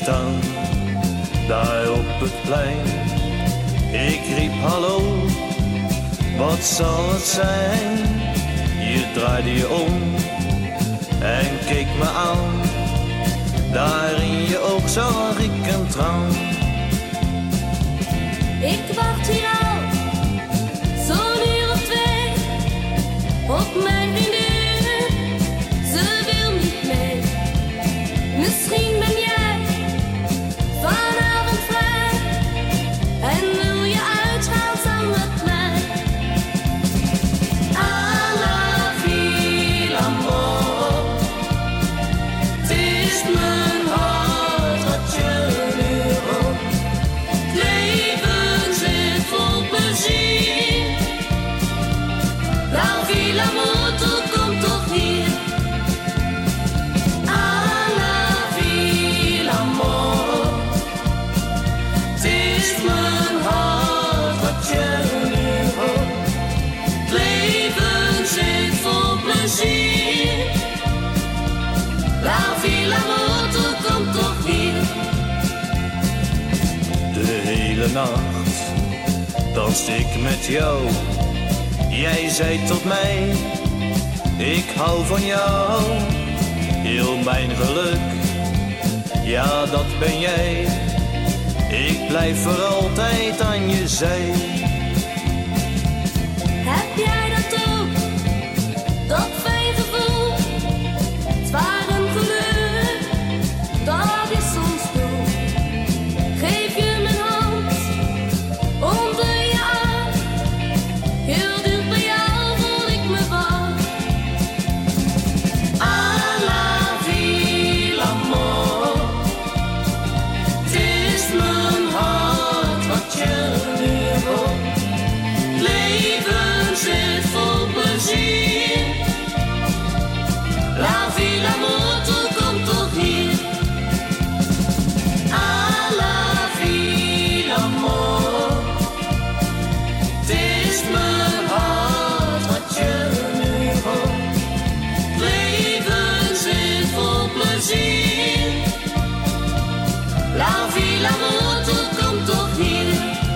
staan, daar op het plein. Ik riep hallo, wat zal het zijn? Je draaide je om en keek me aan. Daar in je oog zag ik een traan. Ik wacht hier al zo'n uur of 2 op mijn vriendin. Ze wil niet mee. Misschien ben jij vanavond vrij en wil je uitgaan samen met mij. À la vie, l'amour. Het is mijn hart wat je nu hoort. Het leven zit vol plezier. La vie, l'amour, toe komt toch hier. La vie, l'amour, toe komt toch hier. De hele nacht danste ik met jou. Jij zei tot mij, ik hou van jou. Heel mijn geluk, ja dat ben jij. Ik blijf voor altijd aan je zij. Heb jij dat ook? Dat fijn gevoel. Zwaar een geluk, dat is soms doel. Geef je mijn hand onder je arm. Heel dicht bij jou voel ik me warm. À la vie, l'amour. Het is mijn hart wat je nu hoort. Leven zit vol plezier. La vie, l'amour, toe komt toch hier. À la vie, l'amour. Het is mijn hart wat je nu hoort. Leven zit vol plezier. La vie, l'amour, toe komt toch hier.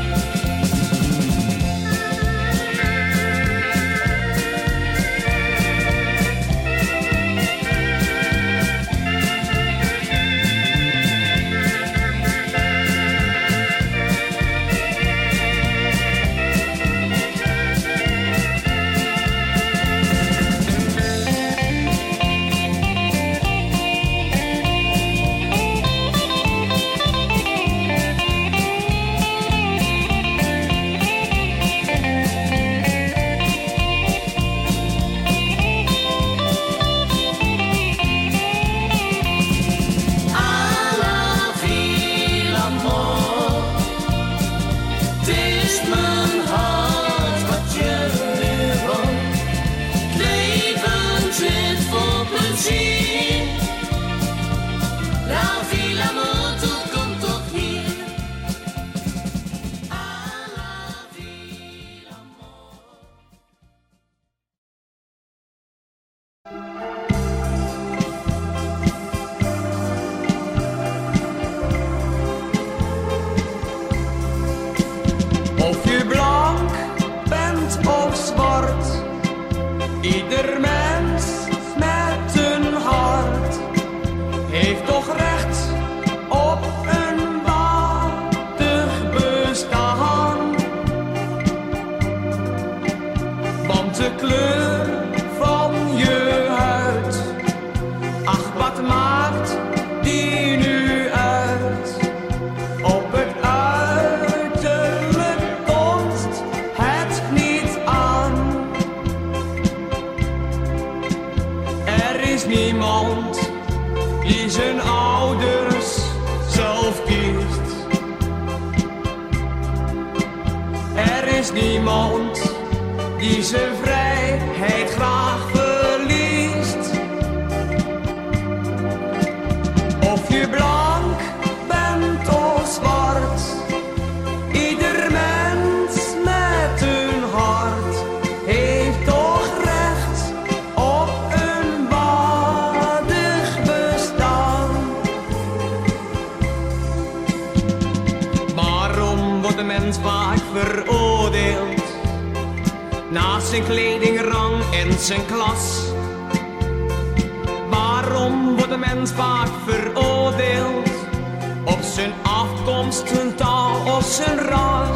Of je blank bent of zwart, ieder mens met een hart heeft toch recht op een waardig bestaan. Want de kleur van je huid, ach wat maakt die nu uit? Op het niemand die zijn ouders zelf kiest. Er is niemand die zijn vrijheid graag verliest. Of je blank bent of zwart, ieder mens met een hart heeft toch recht op een waardig bestaan. wordt de mens vaak veroordeeld naar zijn kledingrang en zijn klas? Waarom wordt de mens vaak veroordeeld op zijn afkomst, zijn taal of zijn ras?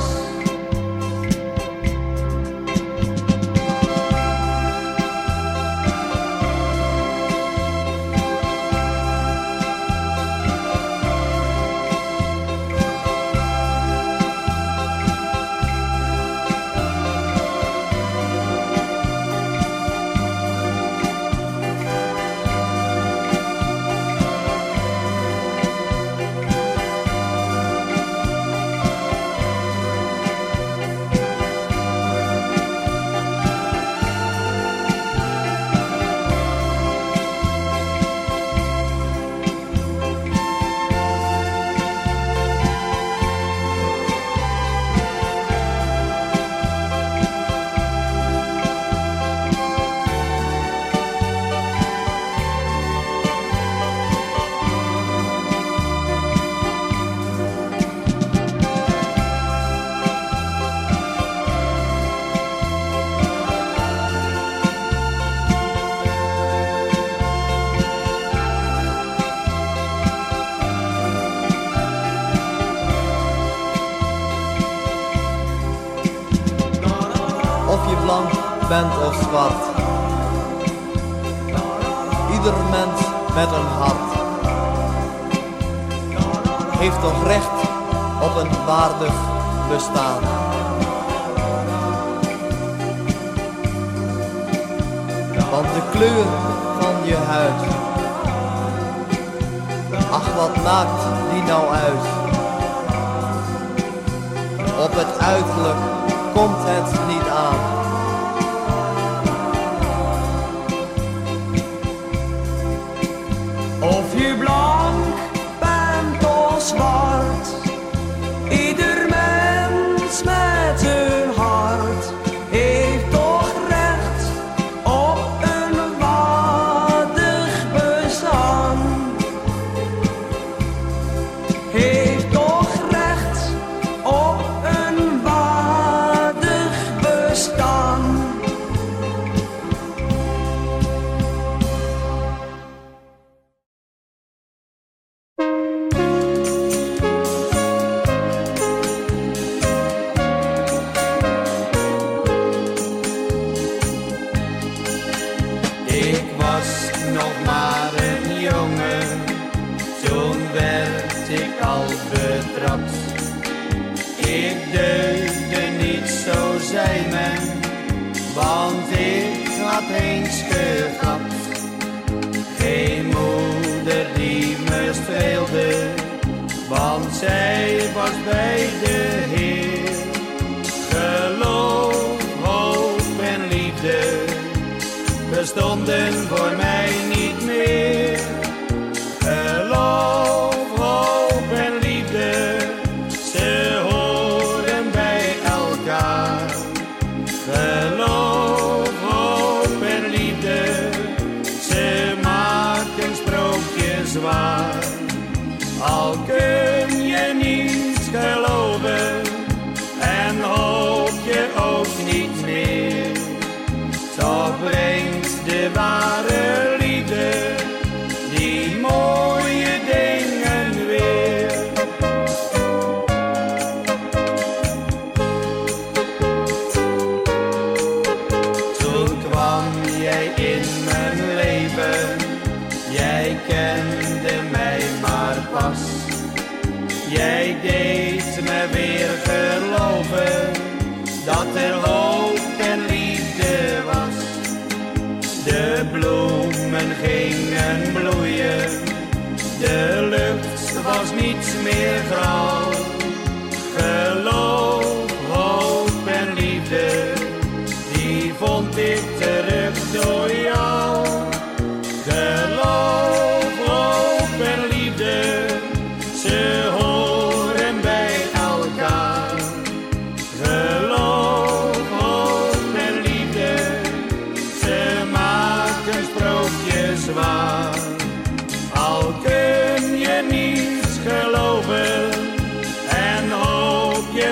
Of je blank bent of zwart, ieder mens met een hart heeft toch recht op een waardig bestaan. Want de kleur van je huid, ach wat maakt die nou uit? Op het uiterlijk komt het niet aan. Of je blank bent of zwart, ieder mens met zijn hart heeft toch recht op een waardig bestaan. Heeft toch recht op een waardig bestaan. Ik was nog maar een jongen, toen werd ik al betrapt. Ik deugde niet, zo zei men, want ik had eens gehad. Geen moeder die me streelde, want zij was bij de Heer. Geloof, hoop en liefde bestonden voor mij niet meer. Geloof, hoop en liefde, ze horen bij elkaar. Geloof, hoop en liefde,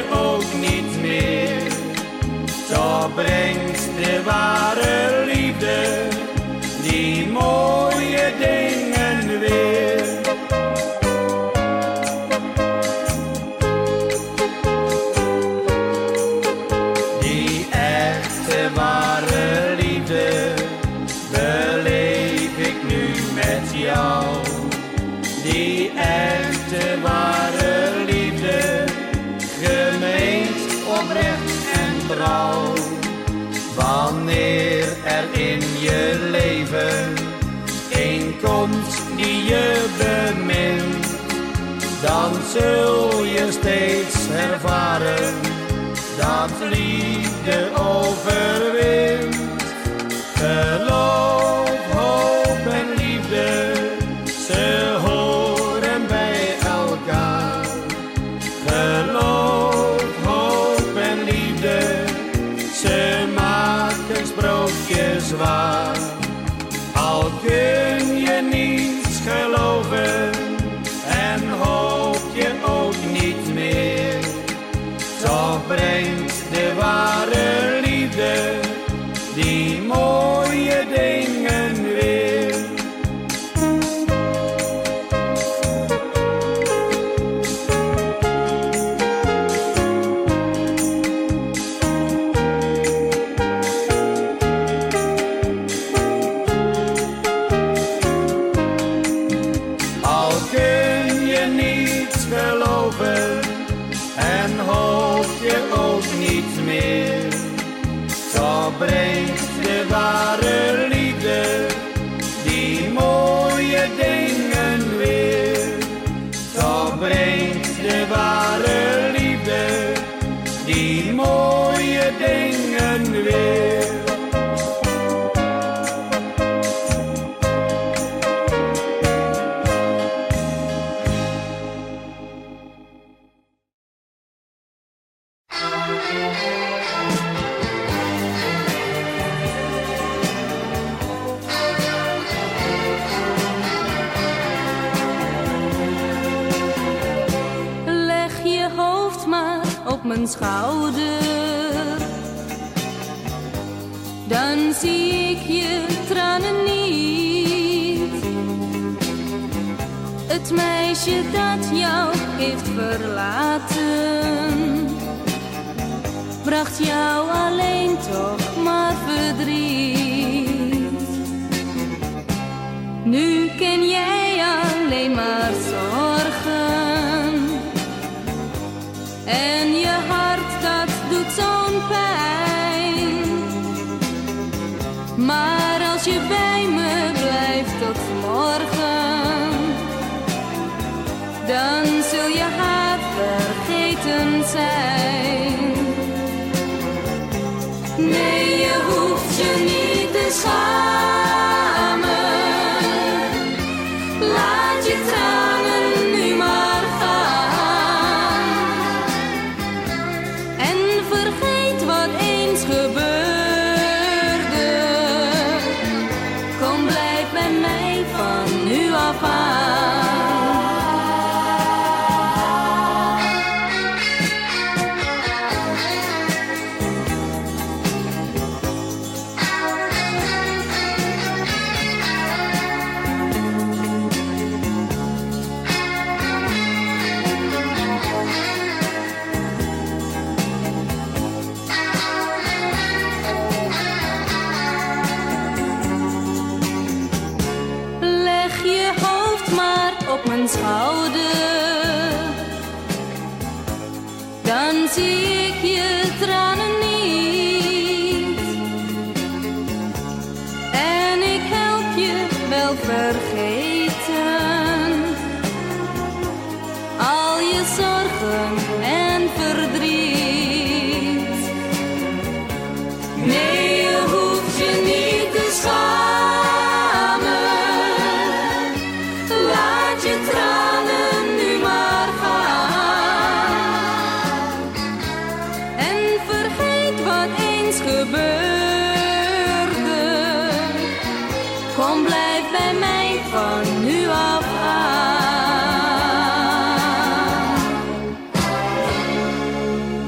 je ook niet meer. Toch brengt de ware liefde die mooie dingen weer. Die echte ware liefde beleef ik nu met jou. Die echte ware liefde, gemeend, oprecht en trouw. Wanneer er in je leven een komt die je bemint, dan zul je steeds ervaren dat liefde overwint. Geloof, hoop en liefde, ze horen bij elkaar. Geloof, hoop en liefde, ze maken sprookjes waar. Al kun je niets geloven en hoop je ook niet meer, toch brengt de ware liefde die mooie dingen weer. Al kun je niets geloven en hoop je ook niet meer, toch brengt de ware liefde die mooie dingen weer. Toch brengt de ware liefde die mooie dingen weer. Mijn schouder, dan zie ik je tranen niet. Het meisje dat jou heeft verlaten, bracht jou alleen toch maar verdriet. Nu ken jij alleen maar zorgen en je hart dat doet zo'n pijn. Maar als je bij me blijft tot morgen, dan zul je haar vergeten zijn. Nee, je hoeft je niet te schamen. Laat je tranen nu maar gaan. En vergeet wat eens gebeurde. Kom, blijf bij mij van nu af aan. Op mijn schouder, dan zie ik je tranen niet. En ik help je wel vergeten al je zorgen en verdriet. Nee, je hoeft je niet te schamen. Kom, blijf bij mij van nu af aan.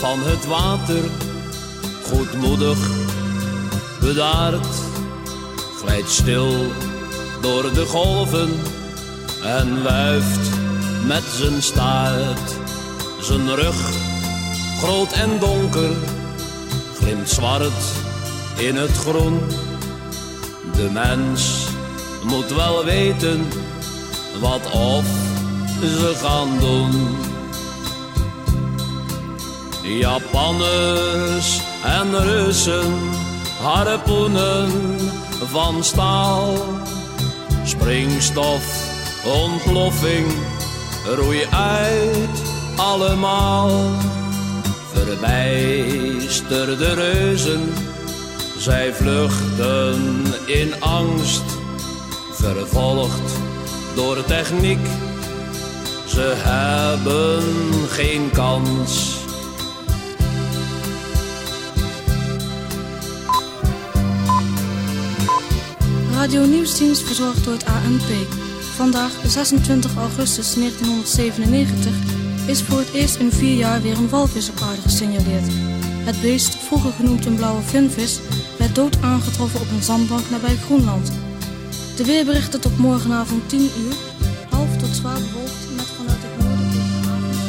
van het water, goedmoedig, bedaard, glijdt stil door de golven en wuift met zijn staart. Zijn rug, groot en donker, glimt zwart in het groen. De mens moet wel weten wat of ze gaan doen. Japanners en Russen, harpoenen van staal. Springstof, ontploffing, roei uit allemaal. Verbijsterde reuzen, zij vluchten in angst. Vervolgd door techniek, ze hebben geen kans. Radio Nieuwsdienst verzorgd door het ANP. Vandaag, 26 augustus 1997, is voor het eerst in 4 jaar weer een walvis op aarde gesignaleerd. Het beest, vroeger genoemd een blauwe vinvis, werd dood aangetroffen op een zandbank nabij Groenland. De weerberichten tot morgenavond 10 uur, half tot zwaar bewolkt met vanuit het noorden tegen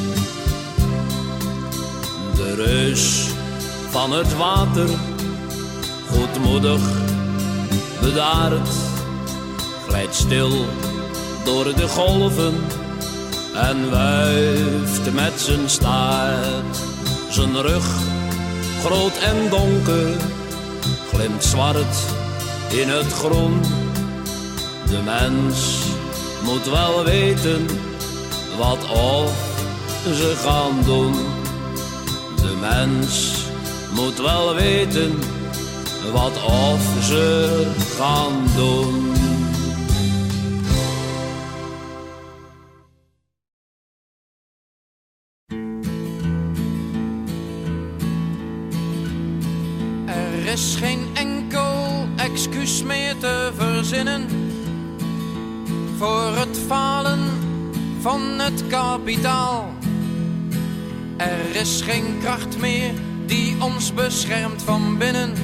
avond. De reus van het water, goedmoedig, bedaard, glijdt stil door de golven en wuift met zijn staart. Zijn rug, groot en donker, glimt zwart in het groen. De mens moet wel weten wat of ze gaan doen. De mens moet wel weten wat of ze gaan doen. Er is geen enkel excuus meer te verzinnen voor het falen van het kapitaal. Er is geen kracht meer die ons beschermt van binnen.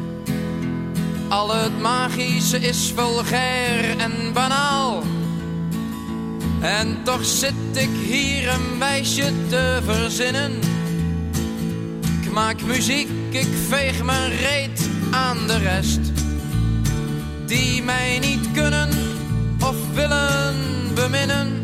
Al het magische is vulgair en banaal. En toch zit ik hier een wijsje te verzinnen. Ik maak muziek, ik veeg mijn reet aan de rest. Die mij niet kunnen of willen beminnen.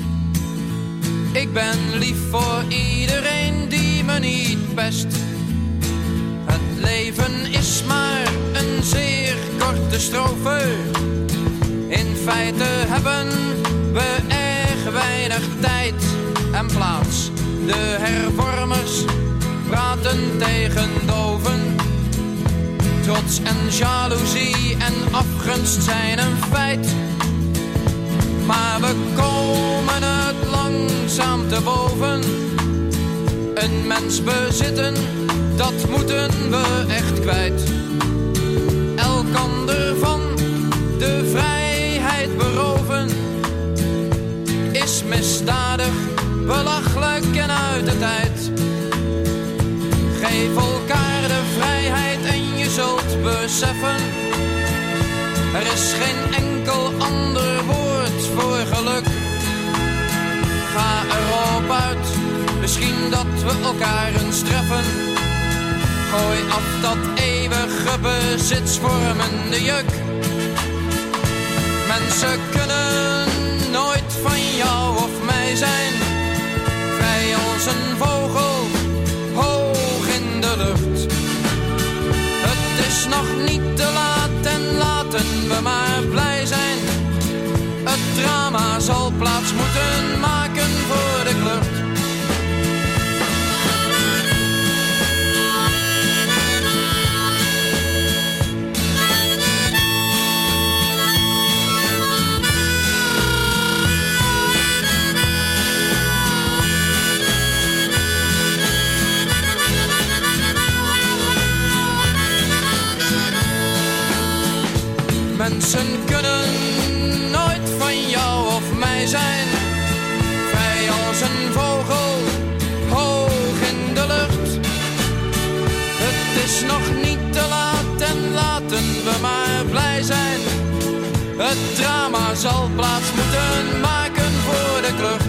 Ik ben lief voor iedereen die me niet pest. Het leven is maar een zeer korte strofe. In feite hebben we erg weinig tijd en plaats. De hervormers praten tegen doven. Trots en jaloezie en afgunst zijn een feit. Maar we komen het langzaam te boven. Een mens bezitten, dat moeten we echt kwijt. Elkander van de vrijheid beroven is misdadig, belachelijk en uit de tijd. Geef elkaar de vrijheid en je zult beseffen, er is geen enkel ander woord voor geluk. Ga erop uit, misschien dat we elkaar eens treffen. Gooi af dat eeuwige bezitsvormende juk. Mensen kunnen nooit van jou of mij zijn. Vrij als een vogel, hoog in de lucht. Het is nog niet te laat en laten we maar blij zijn. Het drama zal plaats moeten maken voor de klucht. Mensen kunnen nooit van jou of mij zijn. Vrij als een vogel, hoog in de lucht. nog niet te laat en laten we maar blij zijn. Het drama zal plaats moeten maken voor de klucht.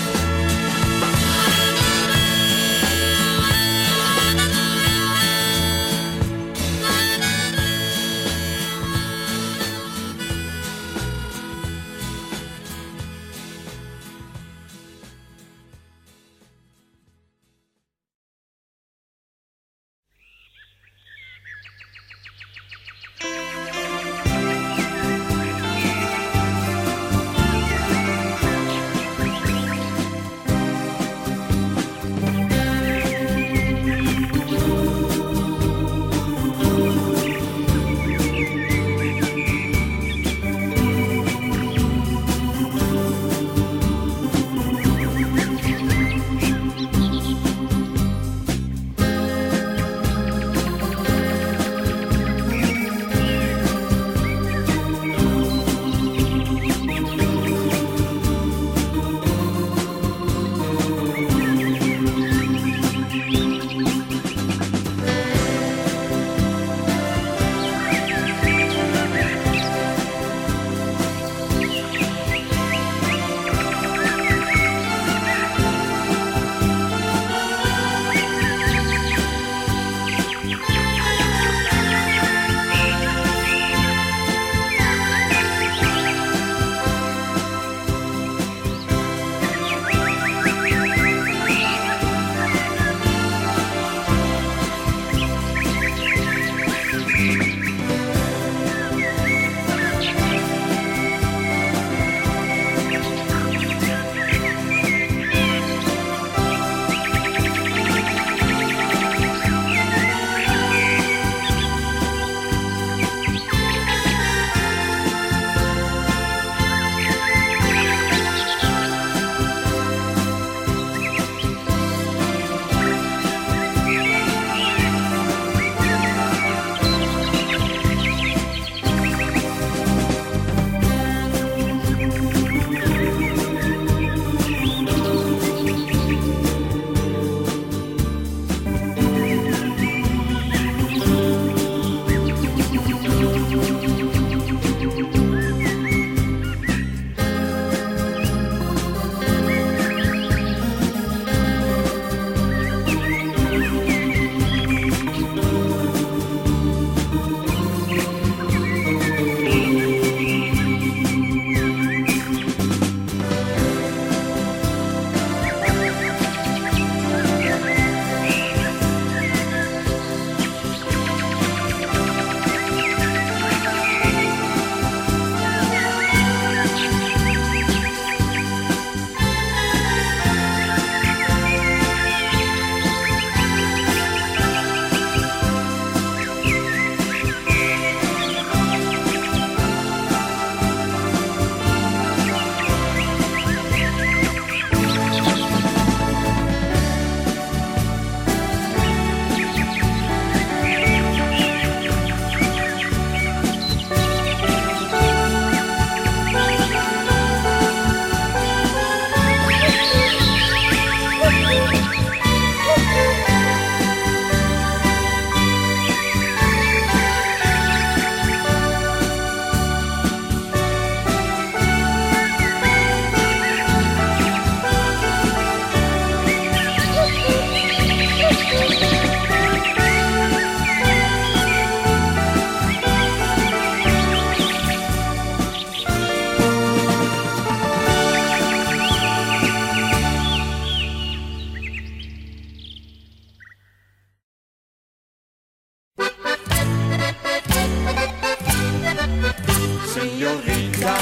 Signorita,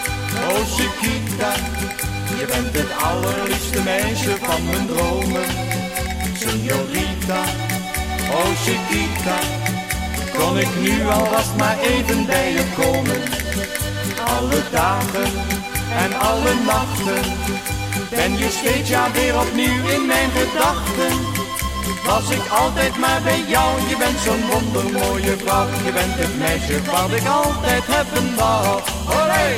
oh Chiquita, je bent het allerliefste meisje van mijn dromen. Signorita, oh Chiquita, kon ik nu alvast maar even bij je komen. Alle dagen en alle nachten ben je steeds ja weer opnieuw in mijn gedachten. Was ik altijd maar bij jou, je bent zo'n wondermooie vrouw. Je bent het meisje wat ik altijd hebben wou. Olé!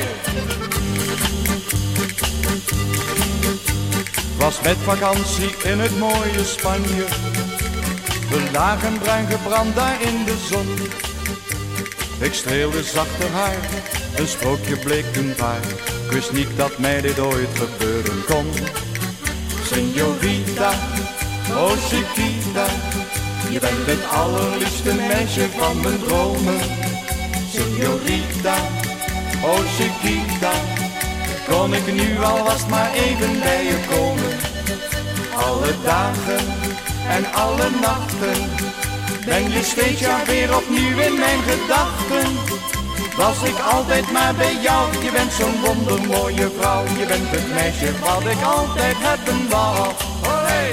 Was met vakantie in het mooie Spanje. We lagen bruin gebrand daar in de zon. Ik streelde zachter haar, een sprookje bleek toen waar. Ik wist niet dat mij dit ooit gebeuren kon. Señorita, oh Chiquita, je bent het allerliefste meisje van mijn dromen. Señorita, oh Chiquita, kon ik nu alvast maar even bij je komen. Alle dagen en alle nachten ben je steeds jaar weer opnieuw in mijn gedachten. Was ik altijd maar bij jou, je bent zo'n wondermooie vrouw. Je bent het meisje wat ik altijd hebben wou. Oh hey!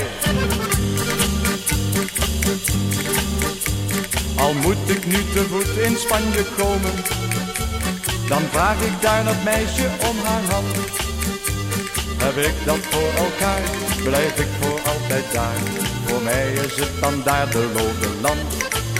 Al moet ik nu te voet in Spanje komen, dan vraag ik daar dat meisje om haar hand. Heb ik dat voor elkaar, blijf ik voor altijd daar. Voor mij is het dan daar de beloofde land.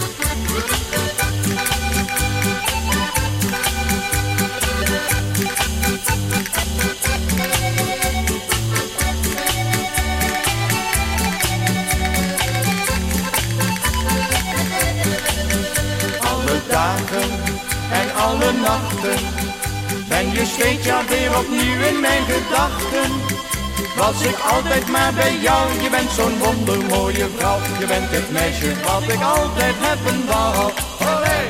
Alle dagen en alle nachten ben je steeds jaar weer opnieuw in mijn gedachten. Was ik altijd maar bij jou, je bent zo'n wondermooie vrouw. Je bent het meisje wat ik altijd hebben wou. Olé!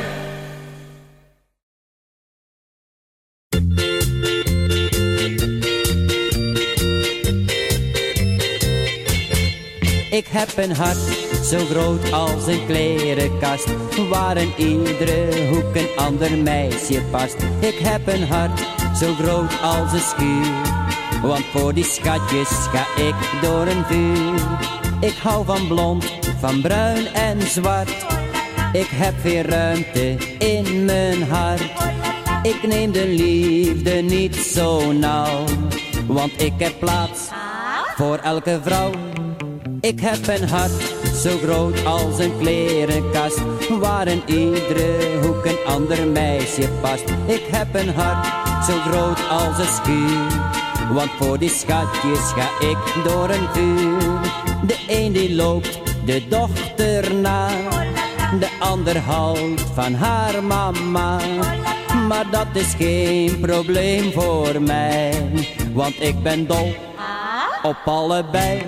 Ik heb een hart zo groot als een klerenkast, waar in iedere hoek een ander meisje past. Ik heb een hart zo groot als een schuur, want voor die schatjes ga ik door een vuur. Ik hou van blond, van bruin en zwart. Ik heb veel ruimte in mijn hart. Ik neem de liefde niet zo nauw, want ik heb plaats voor elke vrouw. Ik heb een hart zo groot als een klerenkast, waar in iedere hoek een ander meisje past. Ik heb een hart zo groot als een schuur, want voor die schatjes ga ik door een vuur. De een die loopt de dochter na, de ander houdt van haar mama. Maar dat is geen probleem voor mij, want ik ben dol op allebei.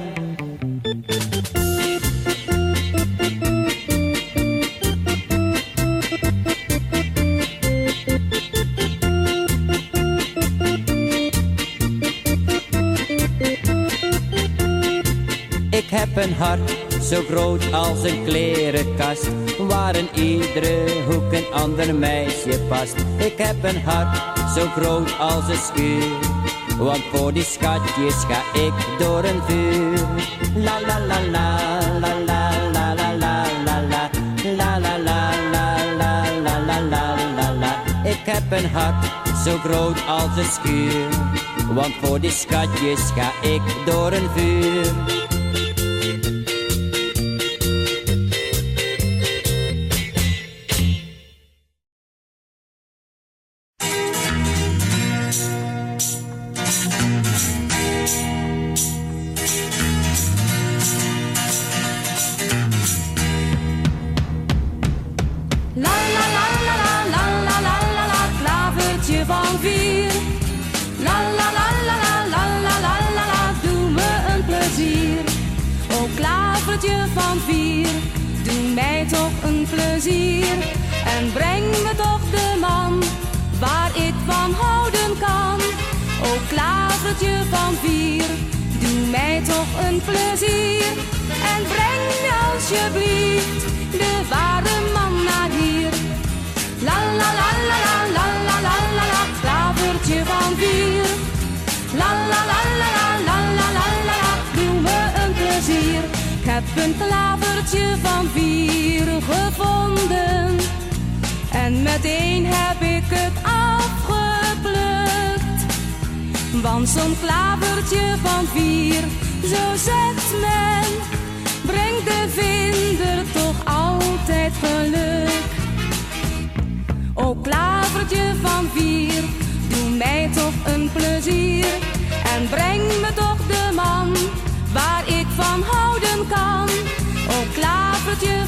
Ik heb een hart zo groot als een klerenkast, waar in iedere hoek een ander meisje past. Ik heb een hart zo groot als een schuur, want voor die schatjes ga ik door een vuur. La la la la la la la la la la la la la la la la la la la. Ik heb een hart zo groot als een schuur, want voor die schatjes ga ik door een vuur. En breng me toch de man waar ik van houden kan. O klavertje van 4, doe mij toch een plezier. En breng me alsjeblieft de ware man naar hier. La la la la la la la la la la, klavertje van 4. La la la la la la la la la la, doe me een plezier. Ik heb een klavertje van 4 gevonden, en meteen heb ik het afgeplukt. Want zo'n klavertje van 4, zo zegt men, brengt de vinder toch altijd geluk. O klavertje van 4, doe mij toch een plezier. En breng me toch de man waar ik van houden kan. O klavertje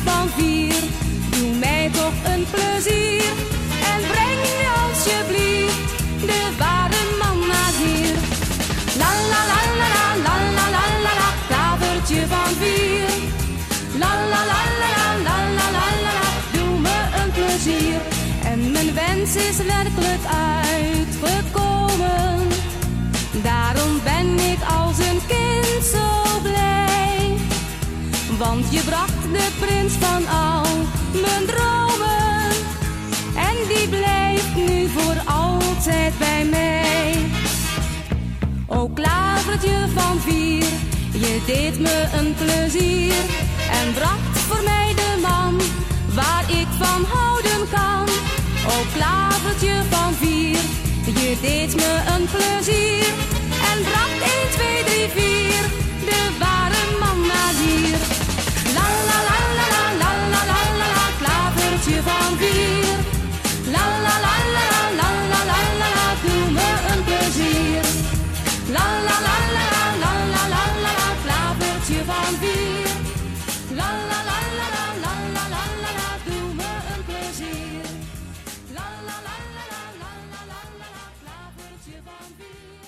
een plezier. En breng nu alsjeblieft de ware man maar hier. La la la la la la la la la la, klavertje van 4. La la la la la la la la la la, doe me een plezier. En mijn wens is werkelijk uitgekomen. Daarom ben ik als een kind zo blij. Want je bracht de prins van al mijn dromen. En die blijft nu voor altijd bij mij. O klavertje van 4, je deed me een plezier. En bracht voor mij de man waar ik van houden kan. O klavertje van 4, je deed me een plezier. En bracht 1, 2, 3, 4, de ware man naar hier. La la la la la la la la la la, klavertje van 4. La la la la la la la la la, doe me een plezier. La la la la la la la la la, klavertje van 4. La la la la la la la la la la, doe me een plezier. La la la la la la la la la, klavertje van 4.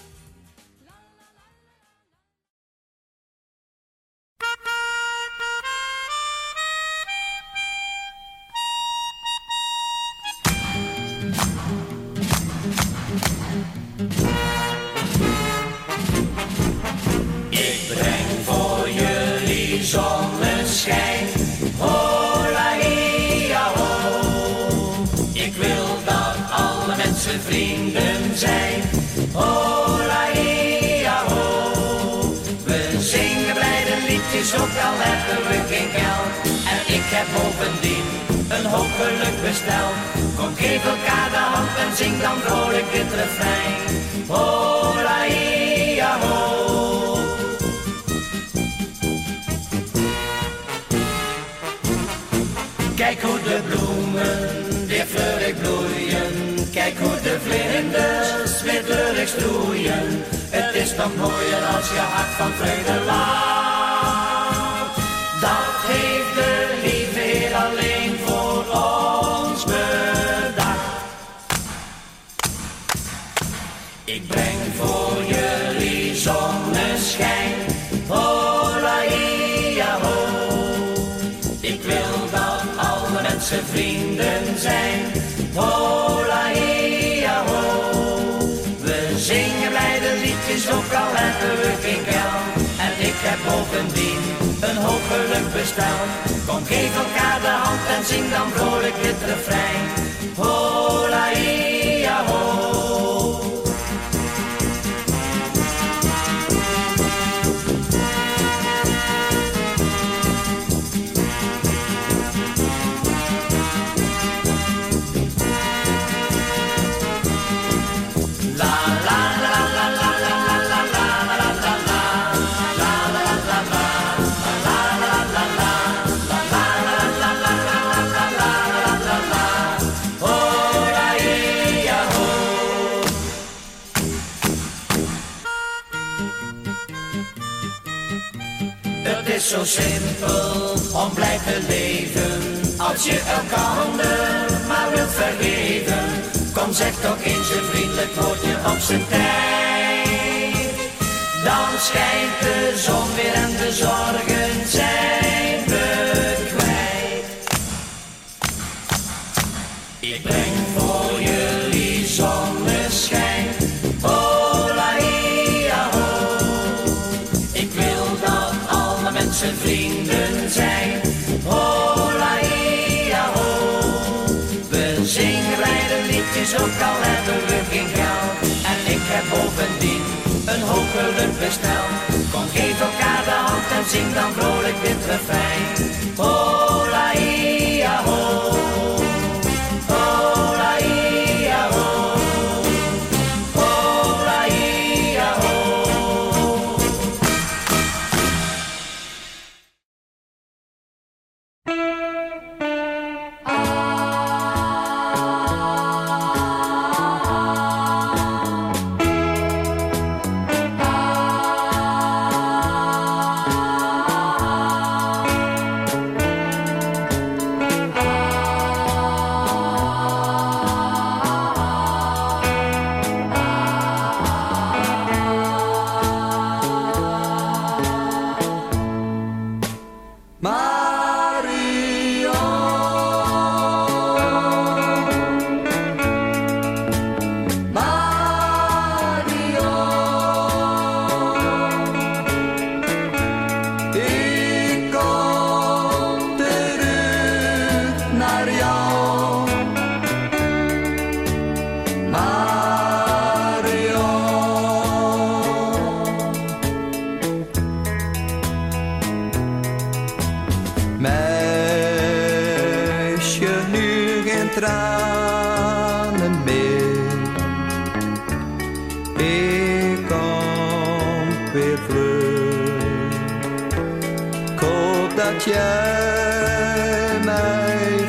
Ik breng voor jullie zonneschijn, hola ia ho. Ik wil dat alle mensen vrienden zijn, hola ia ho. We zingen blijde liedjes, ook al hebben we geen geld. En ik heb bovendien een hoop geluk besteld. Kom, geef elkaar de hand en zing dan vrolijk dit refrein, hola ia ho. Kijk hoe de bloemen weer fleurig bloeien. Kijk hoe de vlinders weer kleurig stroeien. Het is nog mooier als je hart van vreugde lacht. Dat heeft de lieve Heer alleen voor ons bedacht. Ik breng voor jullie zonneschijn, hola ia ho. Ik wil dat alle mensen vrienden zijn, hola ia ho. We zingen blijde liedjes, ook al hebben we geen geld. En ik heb bovendien een hoop geluk besteld. Kom, geef elkaar de hand en zing dan vrolijk dit refrein, hola ia ho. Het is zo simpel om blij te leven, als je elkander maar wilt vergeven. Kom, zeg toch eens een vriendelijk woordje op zijn tijd. Dan schijnt de zon weer en de zorgen zijn we kwijt. Ik breng voor jullie zonneschijn, hola ia ho. Ik wil dat alle mensen vrienden zijn, hola ia ho. We zingen blijde liedjes, ook al hebben we geen geld. En ik heb bovendien een hoop geluk besteld. Kom, geef elkaar de hand en zing dan vrolijk dit refrein, hola ia ho. Hola ia ho. Hola ia ho. meisje nu geen tranen meer. Ik kom weer vlug. Ik hoop dat jij mij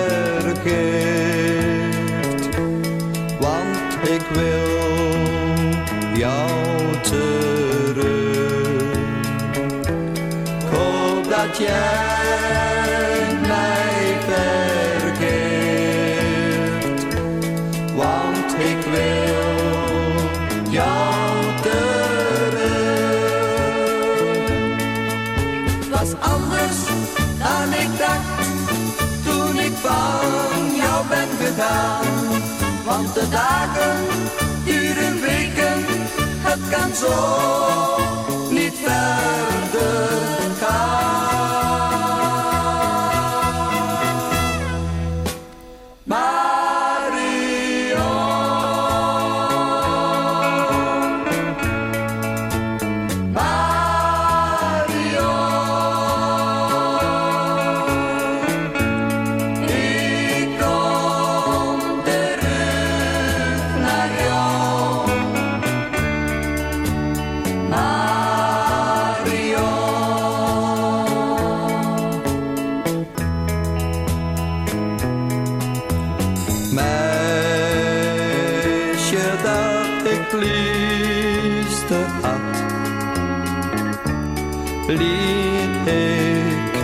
vergeeft, want ik wil jou terug. Ik hoop dat jij mij vergeeft, want ik wil jou terug. Het was anders dan ik dacht toen ik van jou ben gegaan. Want de dagen duren weken, het kan zo niet verder gaan. Liet ik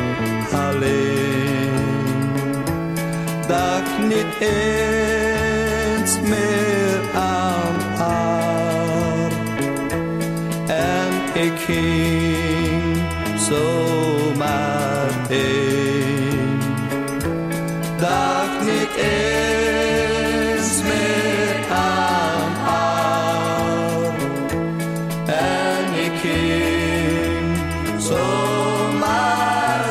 alleen, dacht niet eens meer aan haar. En ik ging zomaar heen, dacht niet eens meer aan haar. En ik ging zomaar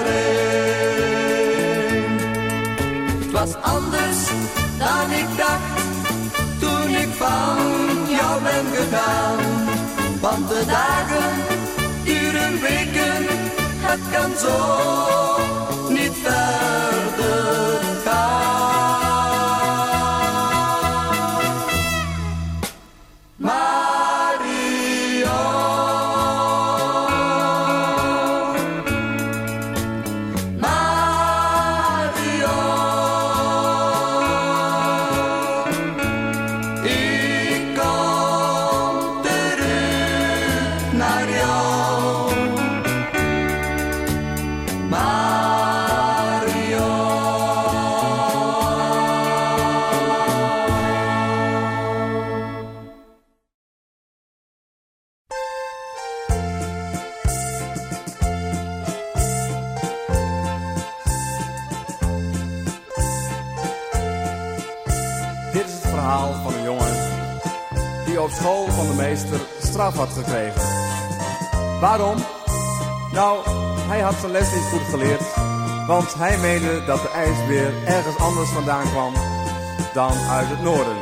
heen. Het was anders dan ik dacht toen ik van jou ben gegaan. Want de dagen duren weken, het kan zo niet verder gaan. Van een jongen die op school van de meester straf had gekregen. Waarom? Nou, hij had zijn les niet goed geleerd, want hij meende dat de ijsbeer ergens anders vandaan kwam dan uit het noorden.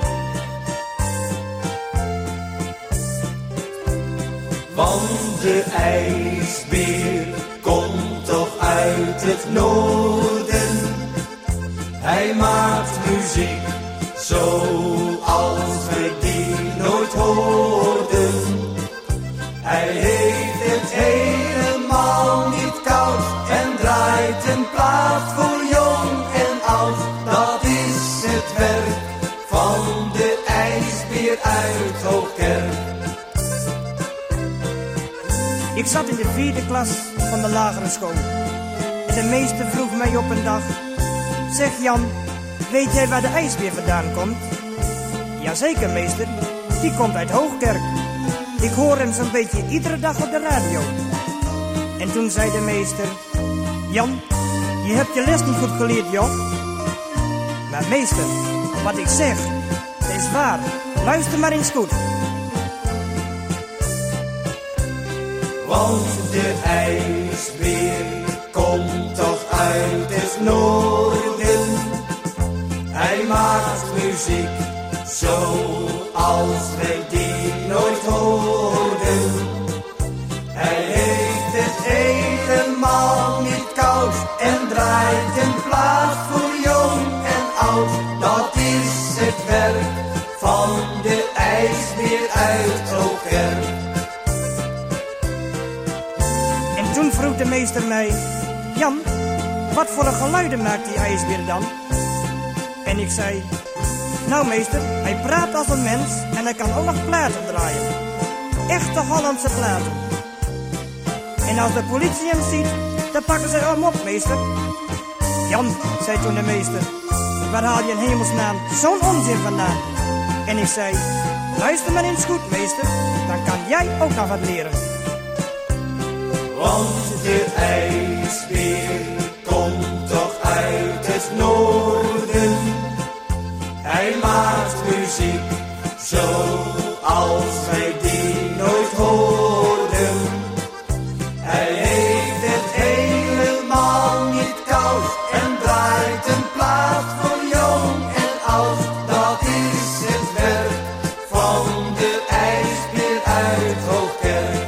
Want de ijsbeer komt toch uit het noorden. Hij maakt muziek zoals we die nooit hoorden. Hij heeft het helemaal niet koud en draait een plaat voor jong en oud. Dat is het werk van de ijsbeer uit Hoogkerk. Ik zat in de 4e klas van de lagere school. En de meester vroeg mij op een dag: zeg Jan, weet jij waar de ijsbeer vandaan komt? Jazeker meester, die komt uit Hoogkerk. Ik hoor hem zo'n beetje iedere dag op de radio. En toen zei de meester: Jan, je hebt je les niet goed geleerd, joh. Maar meester, wat ik zeg, is waar. Luister maar eens goed. Want de ijsbeer komt toch uit het noorden. Hij maakt muziek zoals wij die nooit hoorden. Hij heeft het helemaal niet koud en draait een plaat voor jong oud, dat is het werk van de ijsbeer uit Ookerk. En toen vroeg de meester mij: Jan, wat voor een geluiden maakt die ijsbeer dan? En ik zei: nou meester, hij praat als een mens en hij kan ook nog platen draaien. Echte Hollandse platen. En als de politie hem ziet, dan pakken ze hem op, meester. Jan, zei toen de meester, waar haal je in hemelsnaam zo'n onzin vandaan? En ik zei: luister maar eens goed, meester, dan kan jij ook nog wat leren. Want de ijsbeer komt toch uit het noorden. Hij maakt muziek zoals wij die nooit hoorden. Hij heeft het helemaal niet koud en draait een plaat voor jong en oud. Dat is het werk van de ijsbeer uit Hoogkerk.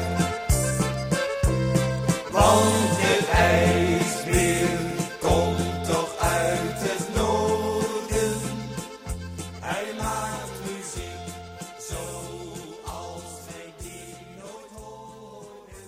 Want de ijsbeer komt toch uit het noorden. Hij maakt muziek zoals wij die nooit hoorden.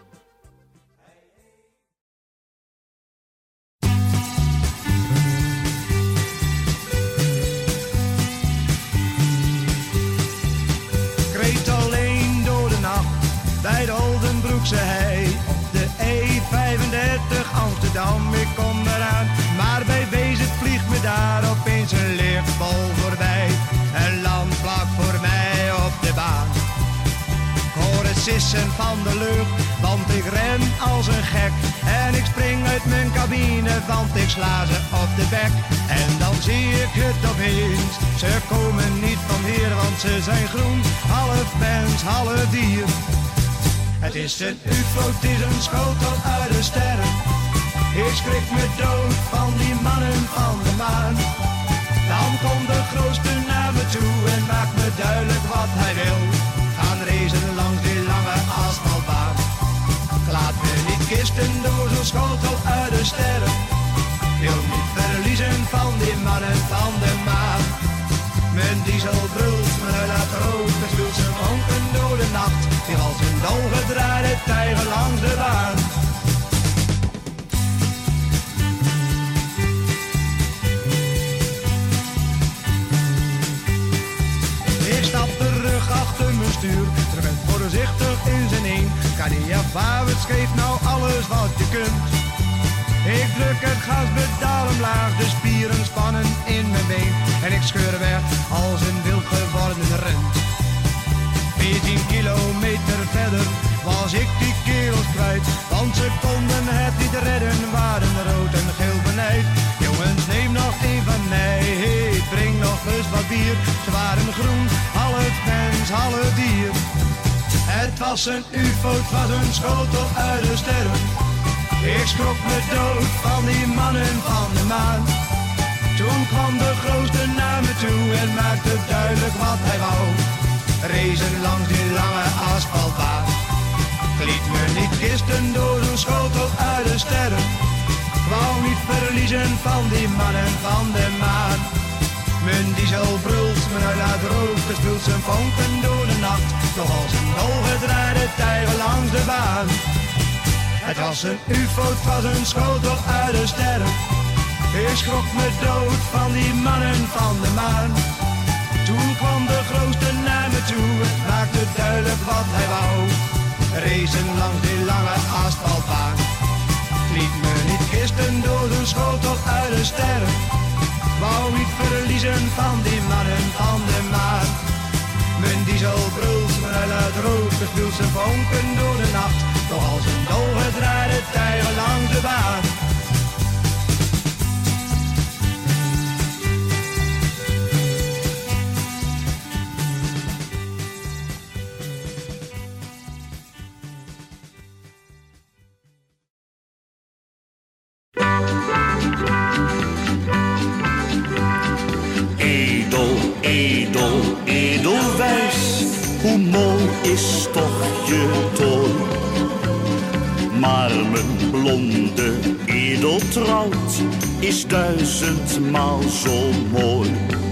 Ik reed alleen door de nacht bij de Oldenbroekse hei. Op de E35 Amsterdam, ik kom eraan. Maar bij Wezen vliegt me daar opeens een lichtbol voorbij. Een landvlak voor mij op de baan. Ik hoor het sissen van de lucht, want ik ren als een gek. En ik spring uit mijn cabine, want ik sla ze op de bek. En dan zie ik het opeens, ze komen niet van hier, want ze zijn groen. Half mens, half dier. Het is een ufo, het is een schotel uit de sterren. Ik schrik me dood van die mannen van de maan. Dan komt de grootste naar me toe en maakt me duidelijk wat hij wil. Gaan racen langs die lange asfaltbaan. Laat me niet kisten door zo'n schotel uit de sterren. Wil niet verliezen van die mannen van de maan. Mijn diesel brult, mijn laat rood, gespeeld zijn vonken door de nacht. Die als een dolgedraaide tijger langs de baan. Ik stap terug achter mijn stuur, terug en voorzichtig in zijn een. Kadiafa, het geeft nou alles wat je kunt. Ik druk het gaspedaal omlaag, de spieren spannen in mijn been. En ik scheur weg als een wild geworden rund. 14 kilometer verder was ik die kerels kwijt. Want ze konden het niet redden, waren rood en geel benijd. Jongens, neem nog een van mij, hey, breng nog eens wat bier. Ze waren groen, half mens, half dier. Het was een ufo, het was een schotel uit de sterren. Ik schrok me dood van die mannen van de maan. Toen kwam de grootste naar me toe en maakte duidelijk wat hij wou. Racen langs die lange asfaltbaan. Ik liet me niet kisten door een schotel uit de sterren. Ik wou niet verliezen van die mannen van de maan. Mijn diesel brult, mijn uitlaat rook, gespeeld zijn vonken door de nacht. Nog als een dolgedraaide tijger langs de baan. Het was een ufo, het was een schotel uit de sterren. Ik schrok me dood van die mannen van de maan. Toen kwam de grootste naar me toe, het maakte duidelijk wat hij wou. Racen langs die lange asfaltbaan. Ik liet me niet kisten door een schotel uit de sterren. Wou niet verliezen van die mannen van de maan. Mijn diesel brult, mijn uitlaat rook, gespeeld zijn vonken door de nacht. Nog als een dolgedraaide tijger langs de baan. Edelwijs, hoe mooi is toch je tooi. Maar mijn blonde edel trouwt, is 1000-maal zo mooi.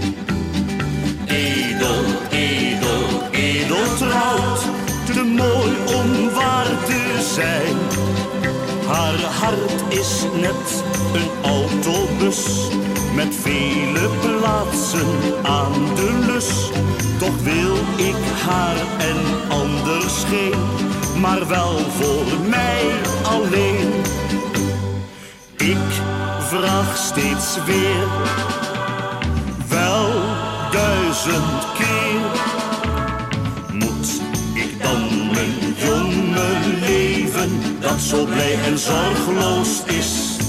Edel, edel, edel trouwt, te mooi om waar te zijn. Haar hart is net een autobus, met vele plaatsen aan de lus. Toch wil ik haar en anders geen, maar wel voor mij alleen. Ik vraag steeds weer, wel 1000 keer. Moet ik dan mijn jonge leven, dat zo blij en zorgeloos is,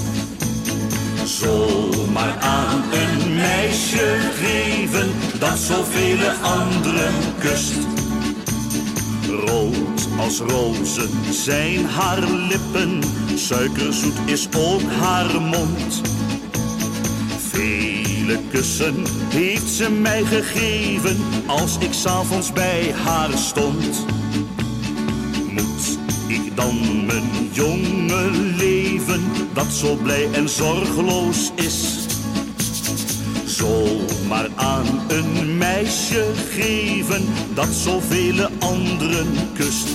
zomaar aan een meisje geven, dat zoveel anderen kust? Rood als rozen zijn haar lippen, suikerzoet is ook haar mond. Vele kussen heeft ze mij gegeven, als ik 's avonds bij haar stond. Moet ik dan mijn jonge leven, dat zo blij en zorgeloos is, zomaar aan een meisje geven, dat zoveel anderen kust?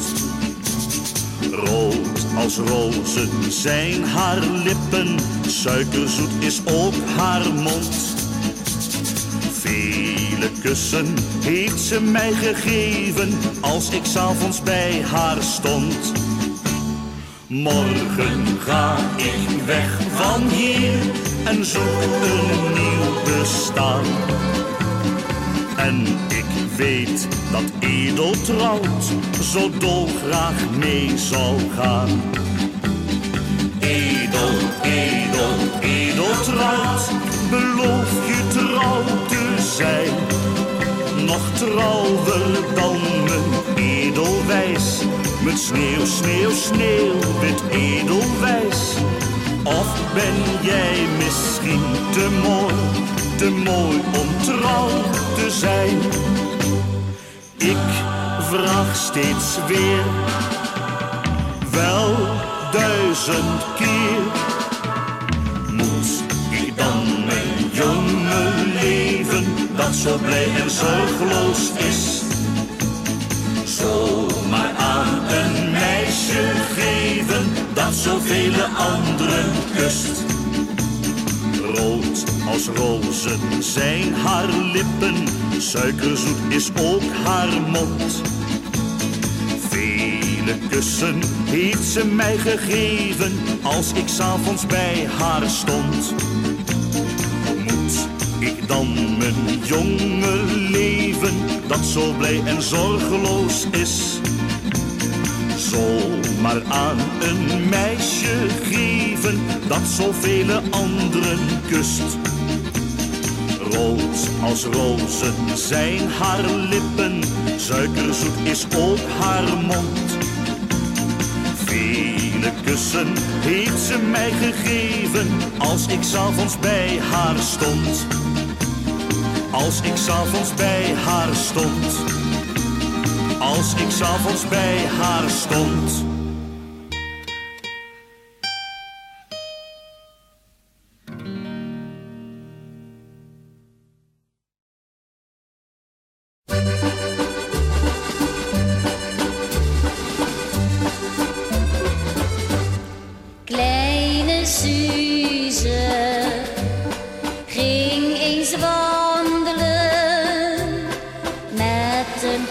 Rood als rozen zijn haar lippen, suikerzoet is ook haar mond. Vele kussen heeft ze mij gegeven, als ik 's avonds bij haar stond. Morgen ga ik weg van hier en zoek een nieuw bestaan. En ik weet dat edel trouwt zo dolgraag mee zal gaan. Edel, edel, edel trouwt, beloof je trouw te zijn. Nog trouwer dan mijn edelwijs, met sneeuw, sneeuw, sneeuw, wit edelwijs. Of ben jij misschien te mooi om trouw te zijn? Ik vraag steeds weer, wel 1000 keer. Moet ik dan mijn jonge leven, dat zo blij en zorgeloos is, zomaar aan een meisje geven, dat zoveel anderen kust? Rood als rozen zijn haar lippen, suikerzoet is ook haar mond. Vele kussen heeft ze mij gegeven, als ik 's avonds bij haar stond. Moet ik dan mijn jonge leven, dat zo blij en zorgeloos is, zomaar aan een meisje geven, dat zoveel anderen kust? Rood als rozen zijn haar lippen, suikerzoet is ook haar mond. Vele kussen heeft ze mij gegeven, als ik 's avonds bij haar stond. Als ik 's avonds bij haar stond. Als ik 's avonds bij haar stond. Kleine Suze ging eens wandelen met een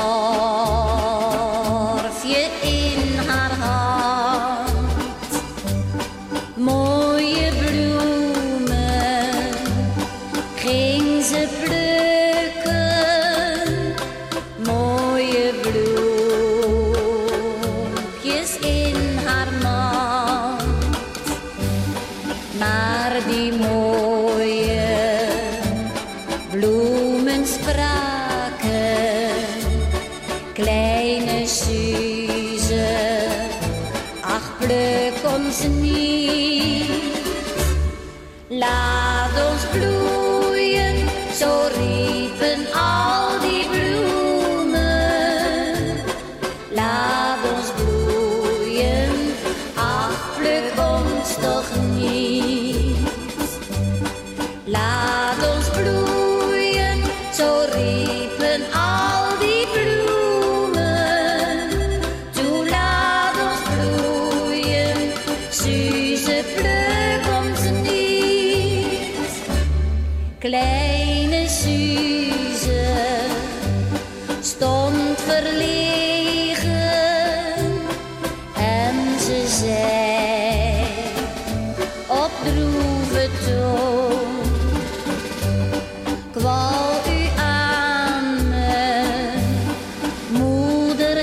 korfje in haar hand. Mooie bloemen ging ze plukken, mooie bloempjes in haar mand. Maar die mooie bloemen spraken kleine Suze, ach pluk ons niet, laat ons bloeien, zo riepen al die bloemen. Laat ons bloeien, ach pluk ons toch niet. bloeien, zo riepen al die bloemen. Toen laat ons bloeien, Suze, pluk ons niet. Kleine Suze stond verlegen en ze zei op droeve toon: ik wou u aan mijn moeder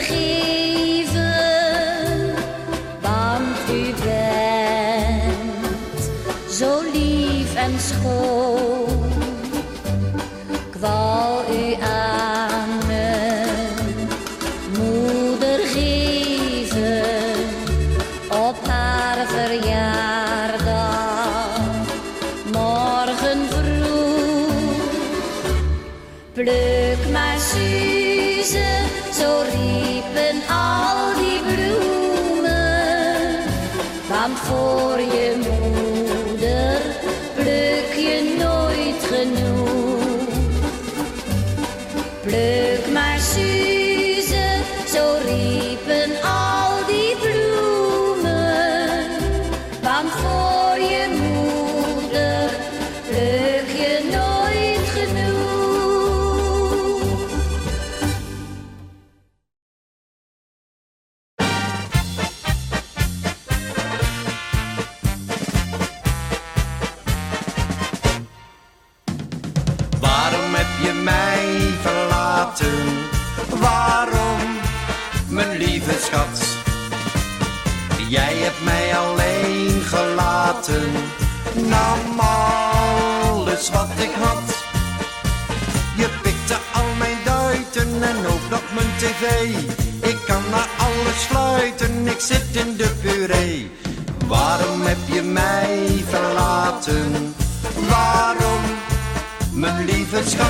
geven, want u bent zo lief en schoon. Ik wou u aan mijn moeder geven op haar verjaardag. Morgen vroeg, pluk maar Suze, zo riepen al die bloemen. Want voor je moeder pluk je nooit genoeg. Pluk maar Suze, zo riepen al die bloemen. Want voor je moeder pluk je nooit genoeg. Waarom heb je mij verlaten? Waarom, mijn lieve schat? Jij hebt mij alleen gelaten, nam alles wat ik had. Je pikte al mijn duiten en ook nog mijn tv. Ik kan naar alles fluiten, ik zit in de puree. Waarom heb je mij verlaten? Waarom, mijn lieve schat?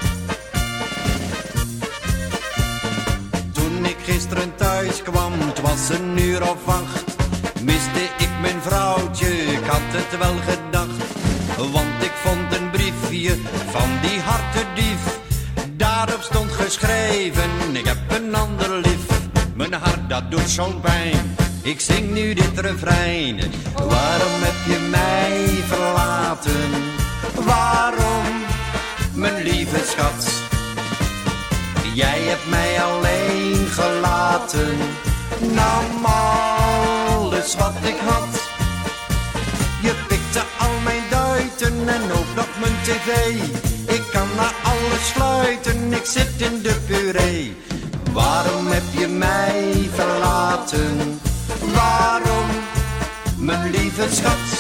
Toen ik gisteren thuis kwam, het was 1:08, miste ik mijn vrouwtje, ik had het wel gedacht. Want ik vond een briefje van die hartedief. Daarop stond geschreven, ik heb een ander lief. Mijn hart dat doet zo'n pijn, ik zing nu dit refrein. Waarom heb je mij verlaten? Waarom, mijn lieve schat? Jij hebt mij alleen gelaten, nam alles wat ik had. Je pikte al mijn duiten en ook nog mijn tv. Ik kan naar alles fluiten, ik zit in de puree. Waarom heb je mij verlaten? Waarom, mijn lieve schat?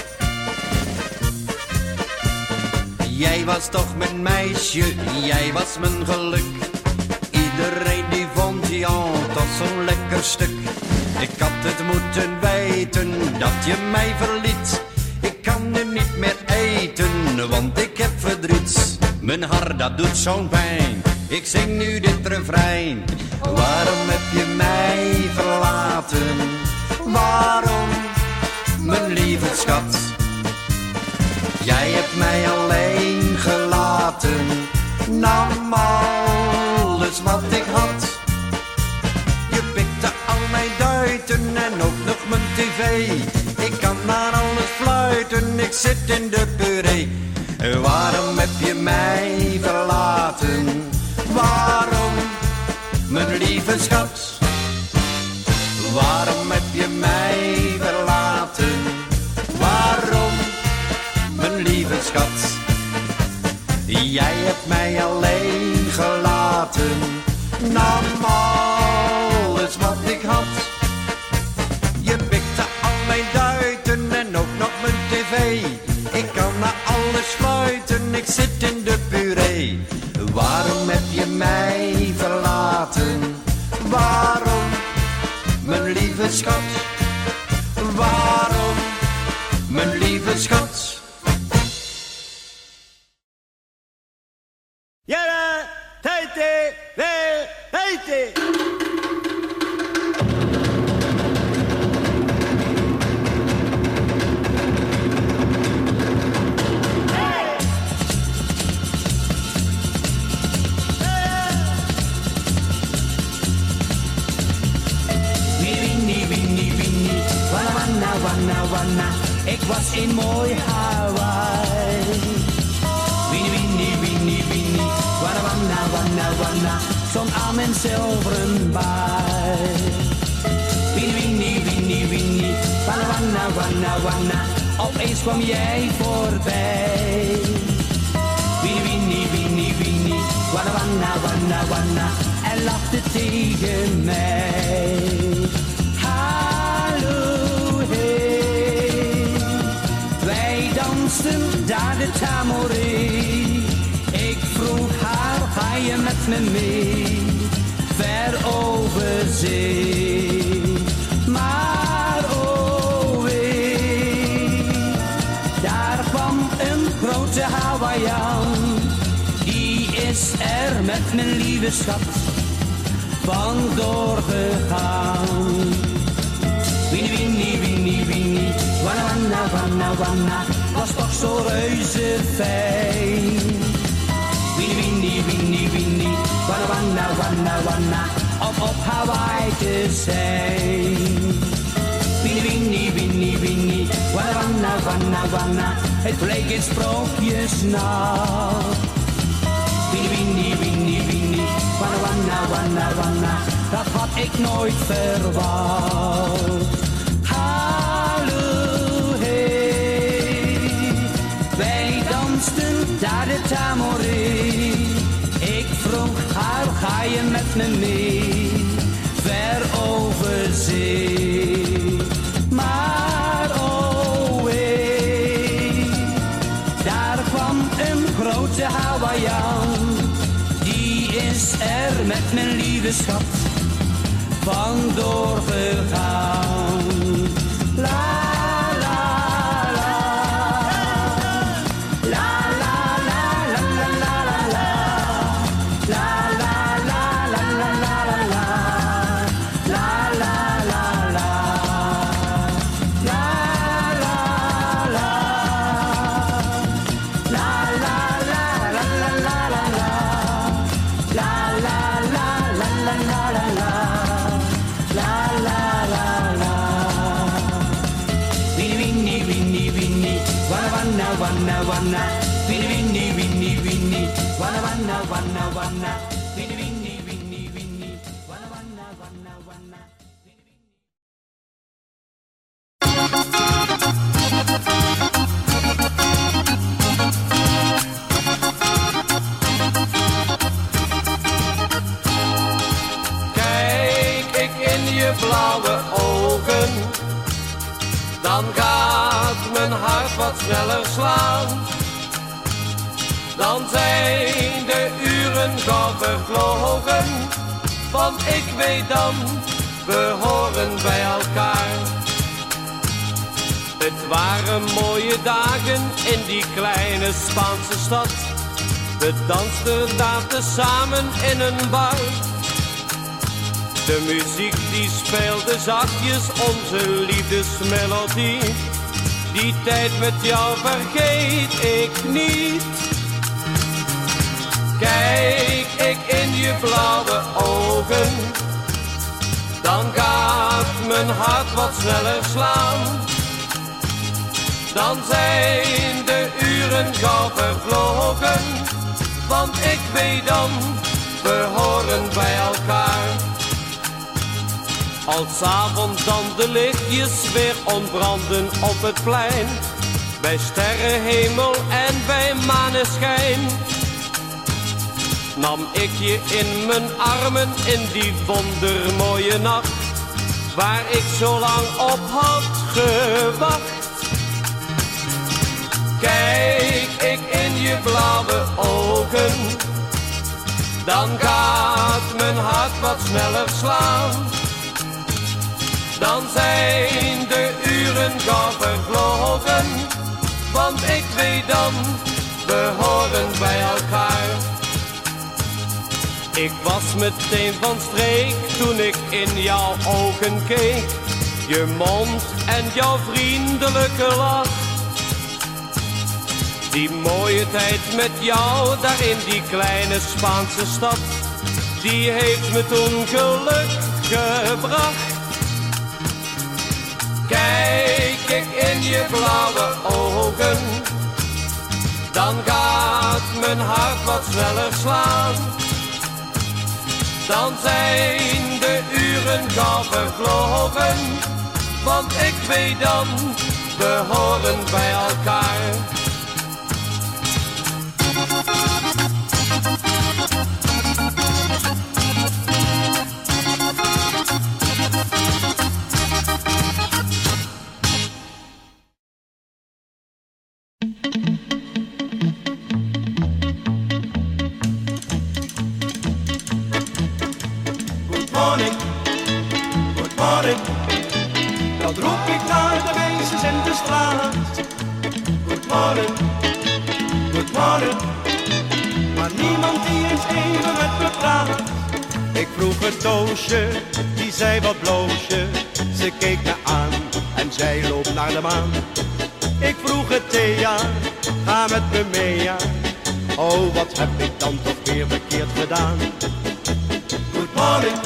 Jij was toch mijn meisje, jij was mijn geluk. Iedereen die vond jou tot zo'n lekker stuk. Ik had het moeten weten dat je mij verliet. Ik kan nu niet meer eten, want ik heb verdriet. Mijn hart dat doet zo'n pijn, ik zing nu dit refrein. Waarom heb je mij verlaten? Waarom, mijn lieve schat? Jij hebt mij alleen gelaten, nam alles wat ik had. Je pikte al mijn duiten en ook nog mijn tv. Ik kan naar alles fluiten, ik zit in de puree. Waarom heb je mij verlaten? Waarom, mijn lieve schat? Waarom heb je mij verlaten? Waarom, mijn lieve schat? Jij hebt mij alleen gelaten, nam alles wat ik had. Je pikte al mijn duiten en ook nog mijn tv. Ik kan naar alles fluiten, ik zit in de puree. Waarom heb je mij verlaten? Waarom, mijn lieve schat? Waarom, mijn lieve schat? Jara, teite, we, teite. in mooi Hawaii. Winnie, winnie, winnie, winnie, wanna, wanna, wanna, wanna, zon aan mijn zilveren baai. Winnie, winnie, winnie, winnie, wanna, wanna, wanna, wanna, opeens kwam jij voorbij. Winnie, winnie, winnie, winnie, wanna, wanna, wanna, wanna, en lachte tegen mij. Hallo, hey, wij dansten daar de tamoree. Ik vroeg haar, ga je met me mee? Ver over zee. Maar oh wee, daar kwam een grote Hawaiian. Die is er met mijn lieve schat vandoor gegaan. Winnie, winnie, winnie, winnie, wanna, wanna, wanna, wanna, was toch zo reuze fijn. Winnie, winnie, winnie, winnie, wanna, wanna, wanna, wanna, om op Hawaii te zijn. Winnie, winnie, winnie, winnie, wanna, wanna, wanna, wanna, het bleek in sprookjesnacht. Winnie, winnie, winnie, winnie, wanna, wanna, wanna, wanna, dat had ik nooit verwacht. Hallo, hey, wij dansten daar de tamoree. Ik vroeg haar, ga je met me mee? Ver over zee. Maar oh wee, daar kwam een grote Hawaiian. Die is er met mijn lieve schat vandoor gegaan. La la la, la la la la la la la, la la la la la la la, la la la la, la la la, la la la la la la la, la la la la la la la, la la la la. Winnie, winnie, winnie, winnie, wanna, wanna, wanna, wanna, winnie, winnie, winnie, winnie, wanna, wanna, wanna, wanna, winnie, winnie, winnie, winnie, wanna, wanna, wanna, wanna. Kijk ik in je blauwe ogen, dan gaat mijn hart wat sneller slaan. Dan zijn de uren gauw vervlogen, want ik weet dan, we horen bij elkaar. Het waren mooie dagen in die kleine Spaanse stad. We dansten daar tezamen in een bar. De muziek die speelde zachtjes onze liefdesmelodie. Die tijd met jou vergeet ik niet. Kijk ik in je blauwe ogen, dan gaat mijn hart wat sneller slaan. Dan zijn de uren gauw vervlogen, want ik weet dan, we horen bij elkaar. Als avond dan de lichtjes weer ontbranden op het plein, bij sterrenhemel en bij maneschijn, nam ik je in mijn armen in die wondermooie nacht, waar ik zo lang op had gewacht. Kijk ik in je blauwe ogen, dan gaat mijn hart wat sneller slaan. Dan zijn de uren gauw vervlogen, want ik weet dan, we horen bij elkaar. Ik was meteen van streek toen ik in jouw ogen keek. Je mond en jouw vriendelijke lach. Die mooie tijd met jou daar in die kleine Spaanse stad, die heeft me toen geluk gebracht. Kijk kijk ik in je blauwe ogen, dan gaat mijn hart wat sneller slaan. Dan zijn de uren gauw vervlogen, want ik weet dan, we horen bij elkaar. Dat roep ik naar de meisjes in de straat. Good morning, maar niemand die eens even met me praat. Ik vroeg het Toosje, die zei wat bloosje. Ze keek me aan en zij loopt naar de maan. Ik vroeg het Thea, ga met me mee, ja. Oh, wat heb ik dan toch weer verkeerd gedaan. Good morning,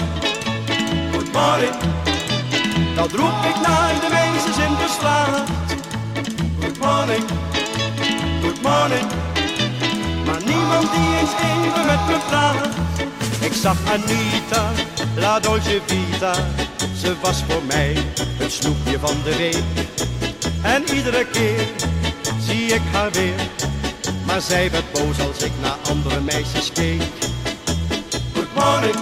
dat roep ik naar de meisjes in de straat. Good morning, maar niemand die eens even met me praat. Ik zag Anita, la dolce vita. Ze was voor mij het snoepje van de week. En iedere keer zie ik haar weer, maar zij werd boos als ik naar andere meisjes keek. Good morning,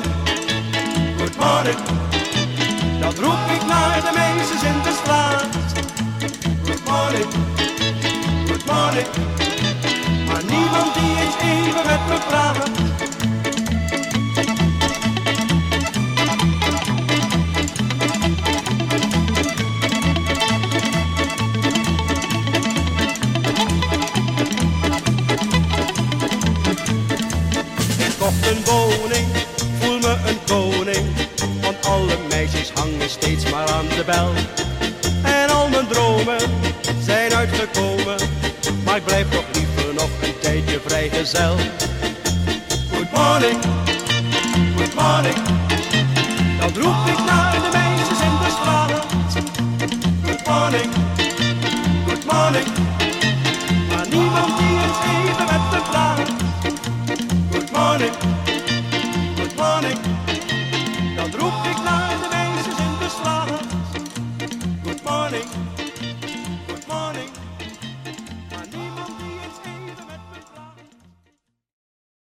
dat roep ik naar de meisjes in de straat. Good morning, maar niemand die eens even met me praat. Ik kocht een woning, voel me een koning, want alle meisjes hangen steeds maar aan de bel. En al mijn dromen zijn uitgekomen, maar ik blijf toch liever nog een tijdje vrijgezel. Good morning, dat roep ik naar de meisjes in de straat. Good morning,